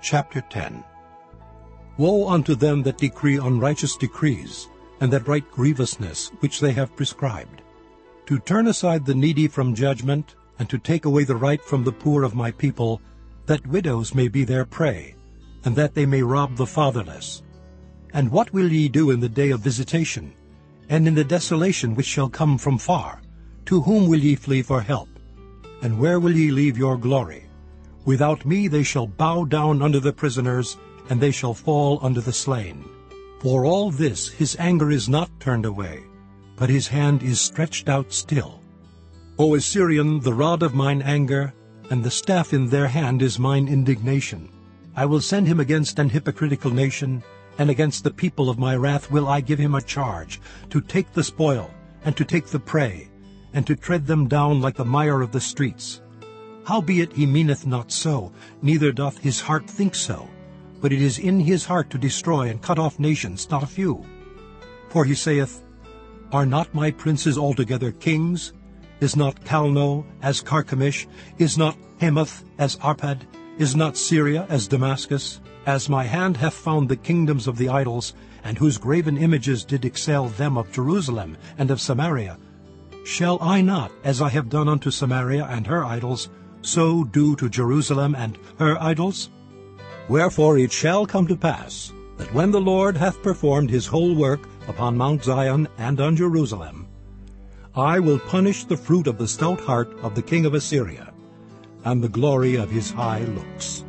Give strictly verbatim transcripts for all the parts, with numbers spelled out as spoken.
Chapter ten. Woe unto them that decree unrighteous decrees, and that write grievousness which they have prescribed, to turn aside the needy from judgment, and to take away the right from the poor of my people, that widows may be their prey, and that they may rob the fatherless. And what will ye do in the day of visitation, and in the desolation which shall come from far? To whom will ye flee for help? And where will ye leave your glory? Without me they shall bow down under the prisoners, and they shall fall under the slain. For all this his anger is not turned away, but his hand is stretched out still. O Assyrian, the rod of mine anger, and the staff in their hand is mine indignation. I will send him against an hypocritical nation, and against the people of my wrath will I give him a charge, to take the spoil, and to take the prey, and to tread them down like the mire of the streets. Howbeit he meaneth not so, neither doth his heart think so, but it is in his heart to destroy and cut off nations, not a few. For he saith, Are not my princes altogether kings? Is not Calno as Carchemish? Is not Hamath as Arpad? Is not Syria as Damascus? As my hand hath found the kingdoms of the idols, and whose graven images did excel them of Jerusalem and of Samaria, shall I not, as I have done unto Samaria and her idols, so do to Jerusalem and her idols? Wherefore it shall come to pass, that when the Lord hath performed his whole work upon Mount Zion and on Jerusalem, I will punish the fruit of the stout heart of the king of Assyria, and the glory of his high looks.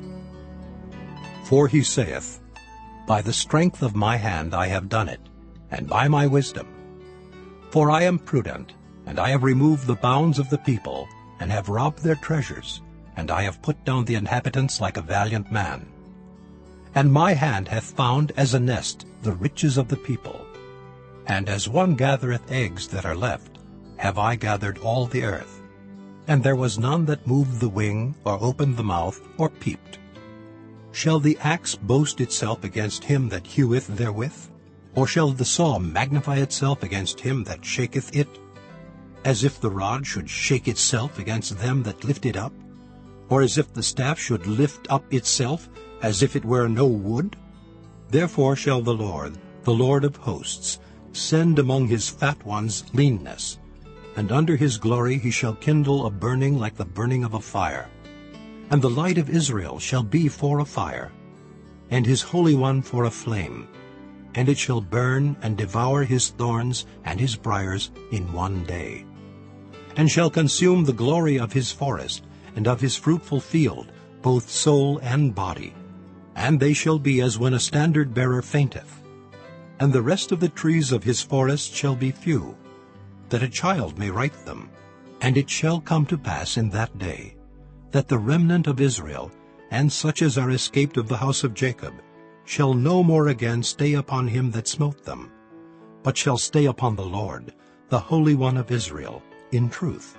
For he saith, By the strength of my hand I have done it, and by my wisdom. For I am prudent, and I have removed the bounds of the people, and have robbed their treasures, and I have put down the inhabitants like a valiant man. And my hand hath found as a nest the riches of the people. And as one gathereth eggs that are left, have I gathered all the earth. And there was none that moved the wing, or opened the mouth, or peeped. Shall the axe boast itself against him that heweth therewith? Or shall the saw magnify itself against him that shaketh it? As if the rod should shake itself against them that lift it up? Or as if the staff should lift up itself, as if it were no wood? Therefore shall the Lord, the Lord of hosts, send among his fat ones leanness, and under his glory he shall kindle a burning like the burning of a fire. And the light of Israel shall be for a fire, and his Holy One for a flame. And it shall burn and devour his thorns and his briars in one day, and shall consume the glory of his forest and of his fruitful field, both soul and body. And they shall be as when a standard-bearer fainteth. And the rest of the trees of his forest shall be few, that a child may write them. And it shall come to pass in that day, that the remnant of Israel, and such as are escaped of the house of Jacob, shall no more again stay upon him that smote them, but shall stay upon the Lord, the Holy One of Israel, in truth.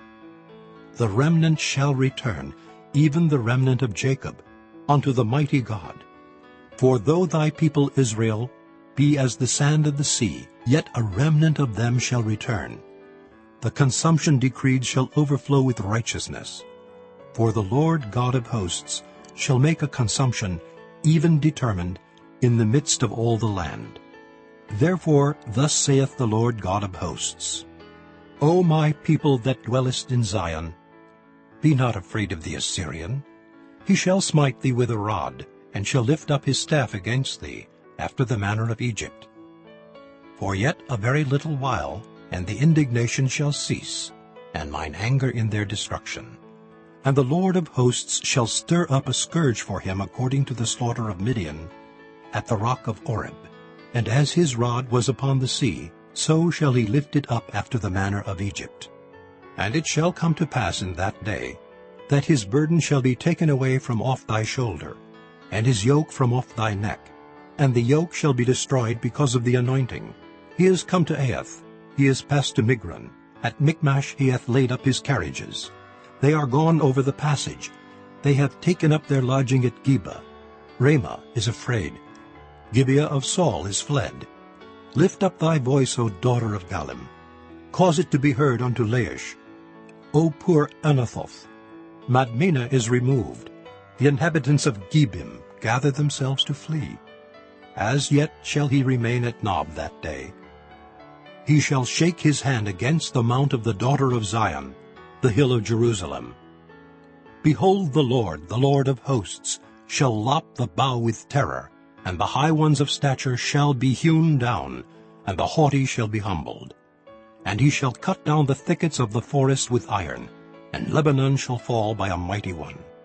The remnant shall return, even the remnant of Jacob, unto the mighty God. For though thy people Israel be as the sand of the sea, yet a remnant of them shall return. The consumption decreed shall overflow with righteousness. For the Lord God of hosts shall make a consumption, even determined, in the midst of all the land. Therefore thus saith the Lord God of hosts, O my people that dwellest in Zion, be not afraid of the Assyrian. He shall smite thee with a rod, and shall lift up his staff against thee, after the manner of Egypt. For yet a very little while, and the indignation shall cease, and mine anger in their destruction. And the Lord of hosts shall stir up a scourge for him according to the slaughter of Midian, at the rock of Oreb. And as his rod was upon the sea, so shall he lift it up after the manner of Egypt. And it shall come to pass in that day, that his burden shall be taken away from off thy shoulder, and his yoke from off thy neck. And the yoke shall be destroyed because of the anointing. He is come to Aiath, he is passed to Migron. At Michmash he hath laid up his carriages. They are gone over the passage. They have taken up their lodging at Geba. Ramah is afraid. Gibeah of Saul is fled. Lift up thy voice, O daughter of Gallim. Cause it to be heard unto Laish. O poor Anathoth, Madmenah is removed. The inhabitants of Gebim gather themselves to flee. As yet shall he remain at Nob that day. He shall shake his hand against the mount of the daughter of Zion, the hill of Jerusalem. Behold, the Lord, the Lord of hosts, shall lop the bough with terror, and the high ones of stature shall be hewn down, and the haughty shall be humbled. And he shall cut down the thickets of the forest with iron, and Lebanon shall fall by a mighty one.